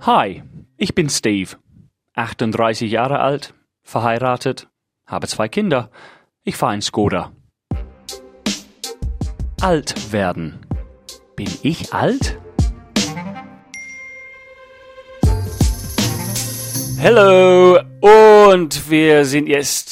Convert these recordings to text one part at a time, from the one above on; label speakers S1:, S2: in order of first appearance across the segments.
S1: Hi, ich bin Steve, 38 Jahre alt, verheiratet, habe 2 Kinder. Ich fahre einen Skoda. Alt werden. Bin ich alt? Hallo, und wir sind jetzt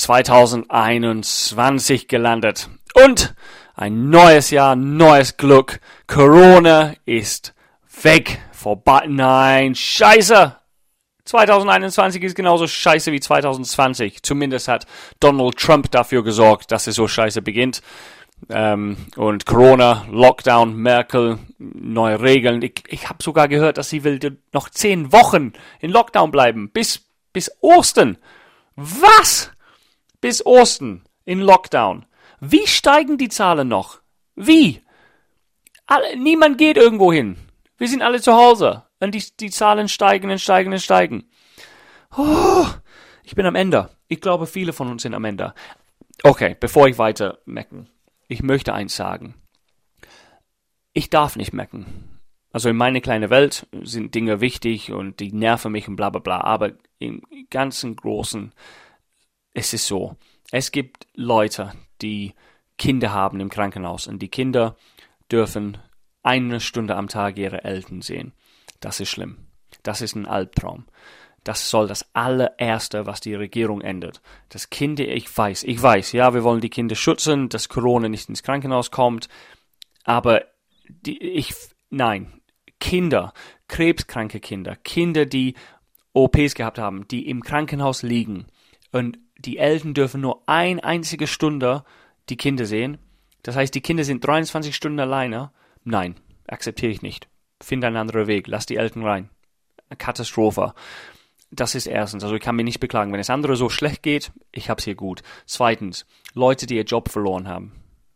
S1: 2021 gelandet. Und ein neues Jahr, neues Glück. Corona ist weg. Vorbei. Nein, scheiße. 2021 ist genauso scheiße wie 2020. Zumindest hat Donald Trump dafür gesorgt, dass es so scheiße beginnt. Und Corona, Lockdown, Merkel, neue Regeln. Ich habe sogar gehört, dass sie will noch 10 Wochen in Lockdown bleiben. Bis Ostern. Was? Bis Ostern in Lockdown. Wie steigen die Zahlen noch? Wie? Niemand geht irgendwo hin. Wir sind alle zu Hause. Und die Zahlen steigen und steigen und steigen. Oh, ich bin am Ende. Ich glaube, viele von uns sind am Ende. Okay, bevor ich weiter mecken. Ich möchte eins sagen. Ich darf nicht mecken. Also in meiner kleinen Welt sind Dinge wichtig und die nerven mich und bla bla bla. Aber im ganzen Großen ist es so. Es gibt Leute, die Kinder haben im Krankenhaus und die Kinder dürfen 1 Stunde am Tag ihre Eltern sehen. Das ist schlimm. Das ist ein Albtraum. Das soll das allererste, was die Regierung ändert. Das Kinder, ich weiß, ja, wir wollen die Kinder schützen, dass Corona nicht ins Krankenhaus kommt, aber nein, Kinder, krebskranke Kinder, Kinder, die OPs gehabt haben, die im Krankenhaus liegen und die Eltern dürfen nur 1 einzige Stunde die Kinder sehen. Das heißt, die Kinder sind 23 Stunden alleine. Nein, akzeptiere ich nicht. Finde einen anderen Weg, lass die Eltern rein. Katastrophe. Das ist erstens, also ich kann mich nicht beklagen. Wenn es andere so schlecht geht, ich hab's hier gut. Zweitens, Leute, die ihr Job verloren haben.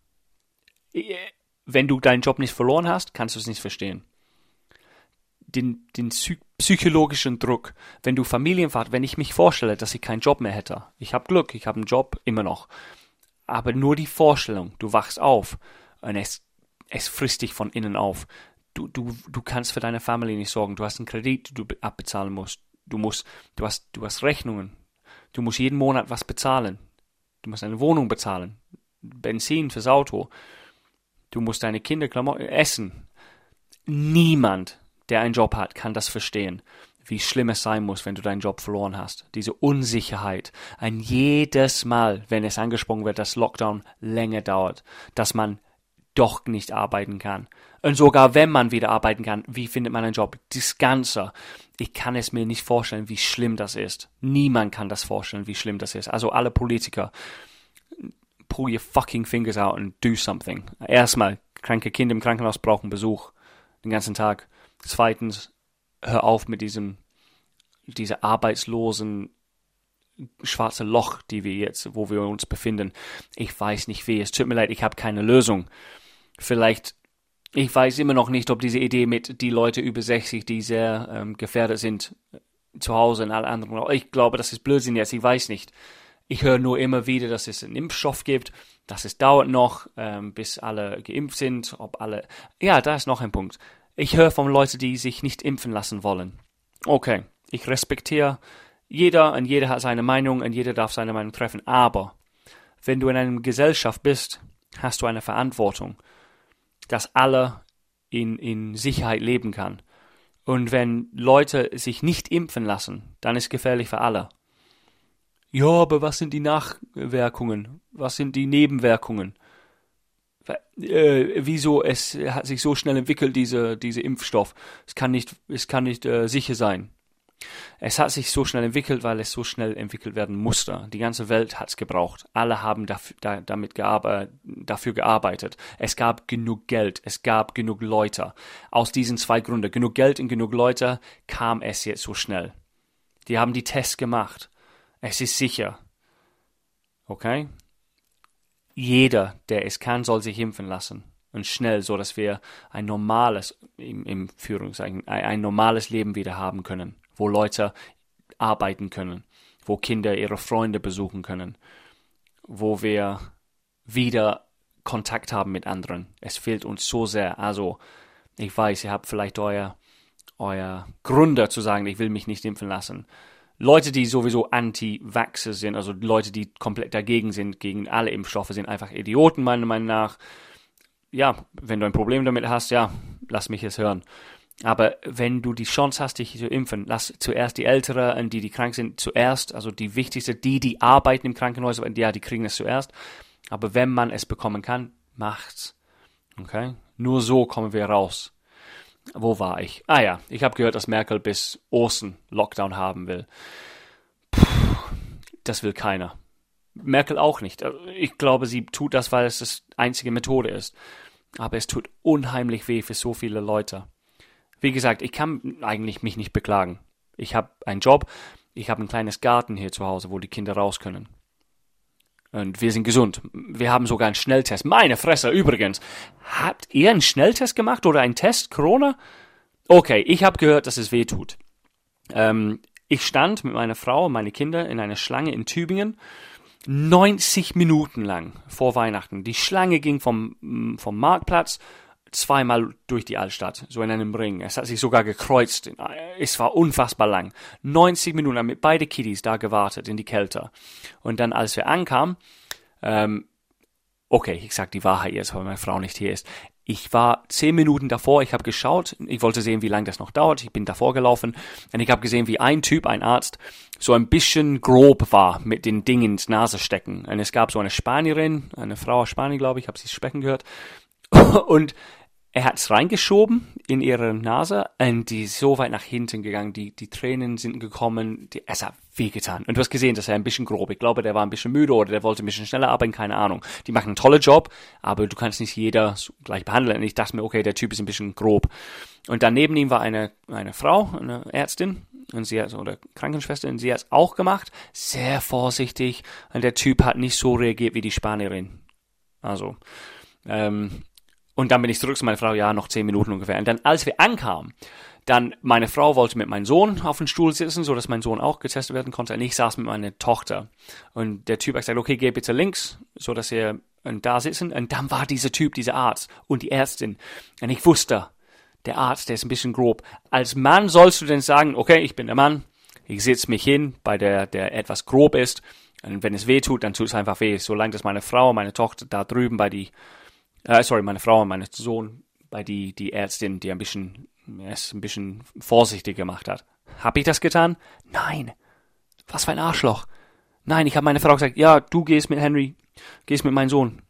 S1: Wenn du deinen Job nicht verloren hast, kannst du es nicht verstehen. Den psychologischen Druck, wenn du Familienvater, wenn ich mich vorstelle, dass ich keinen Job mehr hätte. Ich habe Glück, ich habe einen Job, immer noch. Aber nur die Vorstellung, du wachst auf und es frisst dich von innen auf. Du kannst für deine Familie nicht sorgen. Du hast einen Kredit, den du abbezahlen musst. Du hast Rechnungen. Du musst jeden Monat was bezahlen. Du musst eine Wohnung bezahlen. Benzin fürs Auto. Du musst deine Kinder Klamotten essen. Niemand, der einen Job hat, kann das verstehen, wie schlimm es sein muss, wenn du deinen Job verloren hast. Diese Unsicherheit. Ein jedes Mal, wenn es angesprochen wird, dass Lockdown länger dauert, dass man doch nicht arbeiten kann. Und sogar wenn man wieder arbeiten kann, wie findet man einen Job? Das Ganze. Ich kann es mir nicht vorstellen, wie schlimm das ist. Niemand kann das vorstellen, wie schlimm das ist. Also alle Politiker, pull your fucking fingers out and do something. Erstmal, kranke Kinder im Krankenhaus brauchen Besuch den ganzen Tag. Zweitens, hör auf mit dieser arbeitslosen schwarze Loch, wo wir uns befinden. Ich weiß nicht wie. Es tut mir leid, ich habe keine Lösung. Vielleicht, ich weiß immer noch nicht, ob diese Idee mit die Leute über 60, die sehr gefährdet sind, zu Hause und alle anderen. Ich glaube, das ist Blödsinn jetzt. Ich weiß nicht. Ich höre nur immer wieder, dass es einen Impfstoff gibt, dass es dauert noch, bis alle geimpft sind, Ja, da ist noch ein Punkt. Ich höre von Leuten, die sich nicht impfen lassen wollen. Okay, ich respektiere jeder und jeder hat seine Meinung und jeder darf seine Meinung treffen. Aber wenn du in einer Gesellschaft bist, hast du eine Verantwortung, dass alle in Sicherheit leben kann. Und wenn Leute sich nicht impfen lassen, dann ist es gefährlich für alle. Ja, aber was sind die Nachwirkungen? Was sind die Nebenwirkungen? Wieso es hat sich so schnell entwickelt, diese Impfstoff? Es kann nicht sicher sein. Es hat sich so schnell entwickelt, weil es so schnell entwickelt werden musste. Die ganze Welt hat es gebraucht. Alle haben dafür gearbeitet. Es gab genug Geld. Es gab genug Leute. Aus diesen 2 Gründen, genug Geld und genug Leute, kam es jetzt so schnell. Die haben die Tests gemacht. Es ist sicher. Okay? Jeder, der es kann, soll sich impfen lassen. Und schnell, so dass wir ein normales, im Führungszeichen, ein normales Leben wieder haben können. Wo Leute arbeiten können, wo Kinder ihre Freunde besuchen können, wo wir wieder Kontakt haben mit anderen. Es fehlt uns so sehr. Also, ich weiß, ihr habt vielleicht euer euer Gründe zu sagen, ich will mich nicht impfen lassen. Leute, die sowieso Anti-Vaxxer sind, also Leute, die komplett dagegen sind, gegen alle Impfstoffe, sind einfach Idioten, meiner Meinung nach. Ja, wenn du ein Problem damit hast, ja, lass mich es hören. Aber wenn du die Chance hast, dich zu impfen, lass zuerst die Älteren und die krank sind, zuerst, also die wichtigste, die arbeiten im Krankenhaus, ja, die kriegen es zuerst. Aber wenn man es bekommen kann, macht's. Okay? Nur so kommen wir raus. Wo war ich? Ah ja, ich habe gehört, dass Merkel bis Ostern Lockdown haben will. Das will keiner. Merkel auch nicht. Ich glaube, sie tut das, weil es das einzige Methode ist. Aber es tut unheimlich weh für so viele Leute. Wie gesagt, ich kann eigentlich mich nicht beklagen. Ich habe einen Job, ich habe ein kleines Garten hier zu Hause, wo die Kinder raus können. Und wir sind gesund. Wir haben sogar einen Schnelltest. Meine Fresse, übrigens. Habt ihr einen Schnelltest gemacht oder einen Test, Corona? Okay, ich habe gehört, dass es weh tut. Ich stand mit meiner Frau und meine Kinder in einer Schlange in Tübingen. 90 Minuten lang vor Weihnachten. Die Schlange ging vom Marktplatz zweimal durch die Altstadt, so in einem Ring. Es hat sich sogar gekreuzt. Es war unfassbar lang. 90 Minuten haben mit beide Kiddies da gewartet in die Kälte. Und dann, als wir ankamen, okay, ich sag die Wahrheit jetzt, weil meine Frau nicht hier ist. Ich war 10 Minuten davor, ich habe geschaut, ich wollte sehen, wie lange das noch dauert. Ich bin davor gelaufen und ich habe gesehen, wie ein Typ, ein Arzt, so ein bisschen grob war mit den Dingen ins Nase stecken. Und es gab so eine Spanierin, eine Frau aus Spanien, glaube ich, habe sie sprechen gehört. Und er hat es reingeschoben in ihre Nase und die ist so weit nach hinten gegangen, die Tränen sind gekommen, es hat wehgetan. Und du hast gesehen, dass er ein bisschen grob, ich glaube, der war ein bisschen müde oder der wollte ein bisschen schneller arbeiten, keine Ahnung. Die machen einen tollen Job, aber du kannst nicht jeder gleich behandeln. Und ich dachte mir, okay, der Typ ist ein bisschen grob. Und dann neben ihm war eine Frau, eine Ärztin, und sie hat, oder Krankenschwester, und sie hat es auch gemacht, sehr vorsichtig. Und der Typ hat nicht so reagiert wie die Spanierin. Also, und dann bin ich zurück zu meiner Frau, ja, noch 10 Minuten ungefähr. Und dann, als wir ankamen, dann meine Frau wollte mit meinem Sohn auf dem Stuhl sitzen, so dass mein Sohn auch getestet werden konnte. Und ich saß mit meiner Tochter. Und der Typ hat gesagt, okay, geh bitte links, so dass wir da sitzen. Und dann war dieser Typ, dieser Arzt und die Ärztin. Und ich wusste, der Arzt, der ist ein bisschen grob. Als Mann sollst du denn sagen, okay, ich bin der Mann, ich setze mich hin bei der etwas grob ist. Und wenn es weh tut, dann tut es einfach weh. Solange das meine Frau und meine Tochter da drüben bei meine Frau und mein Sohn bei die Ärztin, die es ein bisschen vorsichtig gemacht hat. Hab ich das getan? Nein. Was für ein Arschloch. Nein, ich habe meine Frau gesagt, ja, du gehst mit Henry, gehst mit meinem Sohn.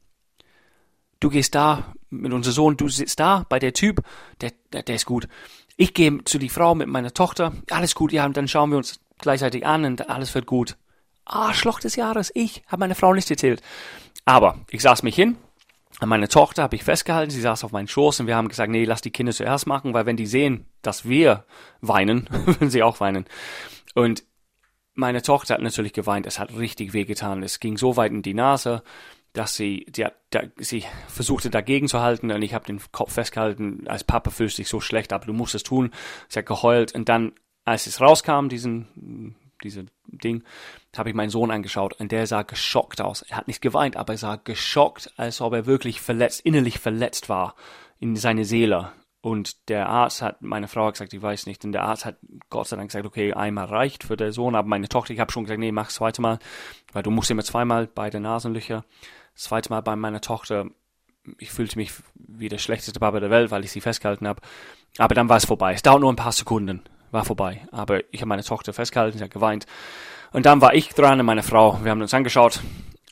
S1: Du gehst da mit unserem Sohn, du sitzt da bei der Typ, der ist gut. Ich gehe zu die Frau mit meiner Tochter, alles gut, ja, und dann schauen wir uns gleichzeitig an und alles wird gut. Arschloch des Jahres, ich habe meine Frau nicht erzählt. Aber ich saß mich hin. Und meine Tochter habe ich festgehalten, sie saß auf meinen Schoß und wir haben gesagt, nee, lass die Kinder zuerst machen, weil wenn die sehen, dass wir weinen, würden sie auch weinen. Und meine Tochter hat natürlich geweint, es hat richtig wehgetan. Es ging so weit in die Nase, dass sie versuchte dagegen zu halten und ich habe den Kopf festgehalten, als Papa fühlst du dich so schlecht, aber du musst es tun. Sie hat geheult und dann, als es rauskam, diese Ding, habe ich meinen Sohn angeschaut und der sah geschockt aus. Er hat nicht geweint, aber er sah geschockt, als ob er wirklich innerlich verletzt war in seine Seele. Und der Arzt hat, meine Frau hat gesagt, ich weiß nicht, und der Arzt hat Gott sei Dank gesagt, okay, einmal reicht für den Sohn, aber meine Tochter, ich habe schon gesagt, nee, mach das zweite Mal, weil du musst immer zweimal beide Nasenlöcher. Das zweite Mal bei meiner Tochter, ich fühlte mich wie der schlechteste Papa der Welt, weil ich sie festgehalten habe. Aber dann war es vorbei. Es dauert nur ein paar Sekunden. War vorbei. Aber ich habe meine Tochter festgehalten, sie hat geweint. Und dann war ich dran und meine Frau. Wir haben uns angeschaut.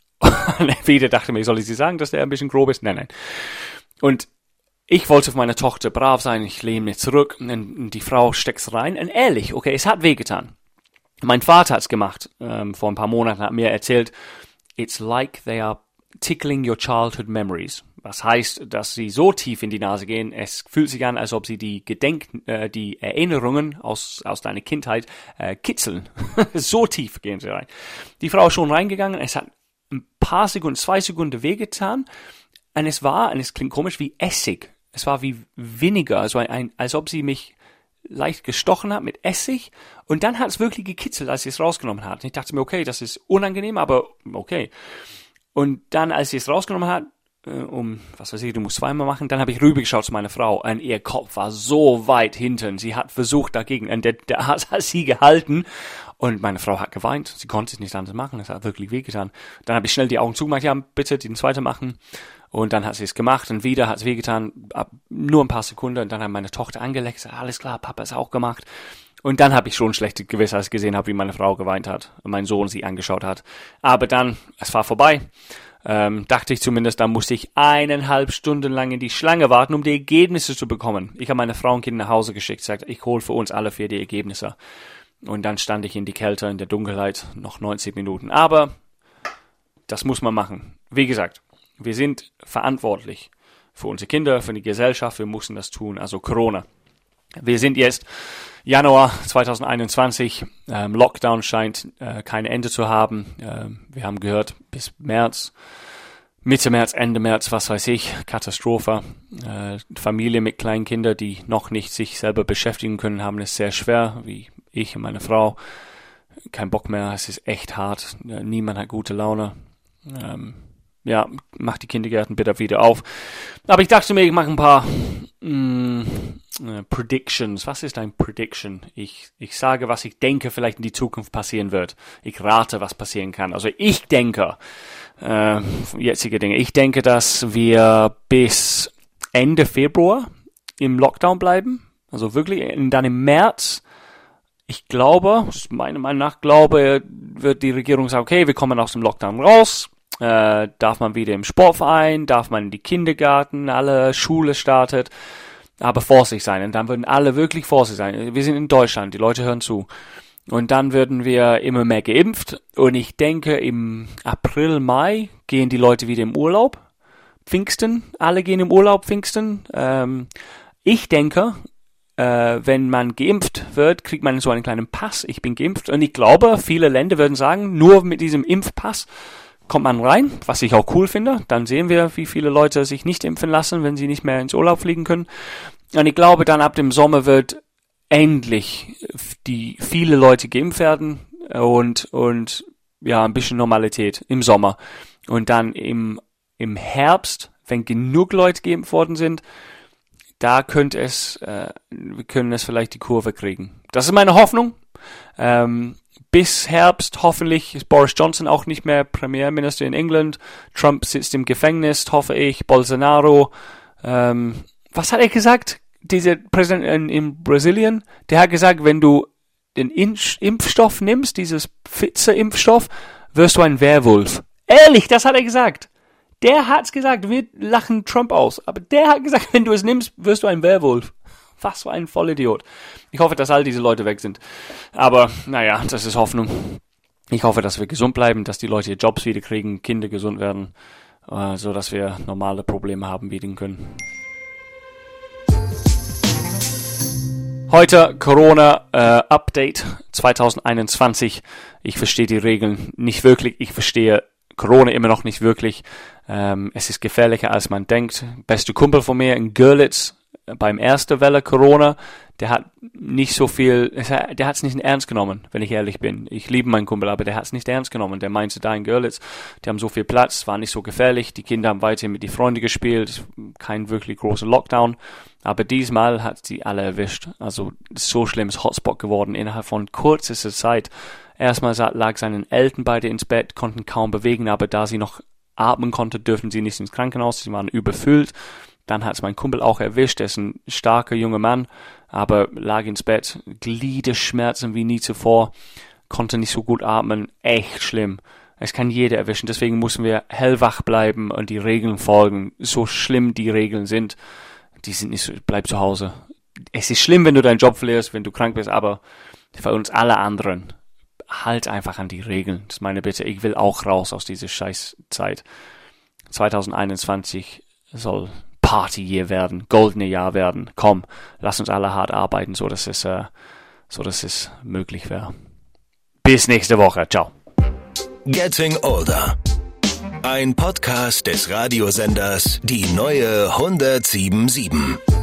S1: Und wieder dachte mir, soll ich sie sagen, dass der ein bisschen grob ist? Nein. Und ich wollte für meine Tochter brav sein. Ich lehne mich zurück und die Frau steckt's rein. Und ehrlich, okay, es hat wehgetan. Mein Vater hat's gemacht. Vor ein paar Monaten hat mir erzählt, it's like they are tickling your childhood memories. Was heißt, dass sie so tief in die Nase gehen, es fühlt sich an, als ob sie die Erinnerungen aus deiner Kindheit kitzeln. So tief gehen sie rein. Die Frau ist schon reingegangen, es hat ein paar Sekunden, 2 Sekunden wehgetan und es klingt komisch, wie Essig. Es war wie Vinegar, also als ob sie mich leicht gestochen hat mit Essig und dann hat es wirklich gekitzelt, als sie es rausgenommen hat. Und ich dachte mir, okay, das ist unangenehm, aber okay. Und dann, als sie es rausgenommen hat, was weiß ich, du musst zweimal machen. Dann habe ich rübergeschaut zu meiner Frau und ihr Kopf war so weit hinten. Sie hat versucht dagegen und der hat sie gehalten und meine Frau hat geweint. Sie konnte es nicht anders machen, es hat wirklich wehgetan. Dann habe ich schnell die Augen zugemacht, ja, bitte den zweiten machen. Und dann hat sie es gemacht und wieder hat es wehgetan, nur ein paar Sekunden. Und dann hat meine Tochter angeleckt, alles klar, Papa ist auch gemacht. Und dann habe ich schon schlechte Gewissheit, als ich gesehen habe, wie meine Frau geweint hat und mein Sohn sie angeschaut hat. Aber dann, es war vorbei, dachte ich zumindest, dann musste ich 1,5 Stunden lang in die Schlange warten, um die Ergebnisse zu bekommen. Ich habe meine Frau und Kinder nach Hause geschickt, gesagt, ich hole für uns alle 4 die Ergebnisse. Und dann stand ich in die Kälte, in der Dunkelheit, noch 90 Minuten. Aber das muss man machen. Wie gesagt, wir sind verantwortlich für unsere Kinder, für die Gesellschaft, wir müssen das tun, also Corona. Wir sind jetzt Januar 2021, Lockdown scheint kein Ende zu haben. Wir haben gehört, bis März, Mitte März, Ende März, was weiß ich, Katastrophe. Familien mit kleinen Kindern, die noch nicht sich selber beschäftigen können, haben es sehr schwer, wie ich und meine Frau. Kein Bock mehr, es ist echt hart, niemand hat gute Laune. Ja, mach die Kindergärten bitte wieder auf. Aber ich dachte mir, ich mache ein paar Predictions. Was ist ein Prediction? Ich sage, was ich denke, vielleicht in die Zukunft passieren wird. Ich rate, was passieren kann. Also ich denke, jetzige Dinge. Ich denke, dass wir bis Ende Februar im Lockdown bleiben. Also wirklich, und dann im März, ich glaube, meiner Meinung nach, wird die Regierung sagen, okay, wir kommen aus dem Lockdown raus. Darf man wieder im Sportverein, darf man in die Kindergarten, alle Schule startet, aber vorsichtig sein. Und dann würden alle wirklich vorsichtig sein. Wir sind in Deutschland, die Leute hören zu. Und dann würden wir immer mehr geimpft. Und ich denke, im April, Mai gehen die Leute wieder im Urlaub. Pfingsten, alle gehen im Urlaub, Pfingsten. Ich denke, wenn man geimpft wird, kriegt man so einen kleinen Pass. Ich bin geimpft. Und ich glaube, viele Länder würden sagen, nur mit diesem Impfpass kommt man rein, was ich auch cool finde. Dann sehen wir, wie viele Leute sich nicht impfen lassen, wenn sie nicht mehr ins Urlaub fliegen können. Und ich glaube, dann ab dem Sommer wird endlich viele Leute geimpft werden und ja, ein bisschen Normalität im Sommer. Und dann im Herbst, wenn genug Leute geimpft worden sind, da wir können es vielleicht die Kurve kriegen. Das ist meine Hoffnung. Bis Herbst hoffentlich ist Boris Johnson auch nicht mehr Premierminister in England. Trump sitzt im Gefängnis, hoffe ich. Bolsonaro. Was hat er gesagt? Dieser Präsident in Brasilien, der hat gesagt, wenn du den Impfstoff nimmst, dieses Pfizer-Impfstoff, wirst du ein Werwolf. Ehrlich, das hat er gesagt. Der hat's gesagt. Wir lachen Trump aus. Aber der hat gesagt, wenn du es nimmst, wirst du ein Werwolf. Was für ein Vollidiot. Ich hoffe, dass all diese Leute weg sind. Aber, naja, das ist Hoffnung. Ich hoffe, dass wir gesund bleiben, dass die Leute ihre Jobs wieder kriegen, Kinder gesund werden, so dass wir normale Probleme haben bieten können. Heute Corona-Update 2021. Ich verstehe die Regeln nicht wirklich. Ich verstehe Corona immer noch nicht wirklich. Es ist gefährlicher, als man denkt. Beste Kumpel von mir in Görlitz, beim ersten Welle Corona, der hat nicht so viel, der hat es nicht ernst genommen, wenn ich ehrlich bin. Ich liebe meinen Kumpel, aber der hat es nicht ernst genommen. Der meinte, da in Görlitz, die haben so viel Platz, war nicht so gefährlich, die Kinder haben weiterhin mit den Freunden gespielt, kein wirklich großer Lockdown, aber diesmal hat sie alle erwischt. Also so schlimmes Hotspot geworden innerhalb von kürzester Zeit. Erstmal lag seinen Eltern beide ins Bett, konnten kaum bewegen, aber da sie noch atmen konnten, dürfen sie nicht ins Krankenhaus, sie waren überfüllt. Dann hat es mein Kumpel auch erwischt, er ist ein starker junger Mann, aber lag ins Bett, Gliederschmerzen wie nie zuvor, konnte nicht so gut atmen, echt schlimm. Es kann jeder erwischen, deswegen müssen wir hellwach bleiben und die Regeln folgen. So schlimm die Regeln sind, die sind nicht so, bleib zu Hause. Es ist schlimm, wenn du deinen Job verlierst, wenn du krank bist, aber für uns alle anderen, halt einfach an die Regeln. Das ist meine Bitte, ich will auch raus aus dieser Scheißzeit. 2021 soll Party-Year werden, goldene Jahr werden. Komm, lass uns alle hart arbeiten, so dass es möglich wäre. Bis nächste Woche. Ciao.
S2: Getting Older. Ein Podcast des Radiosenders Die Neue 107.7.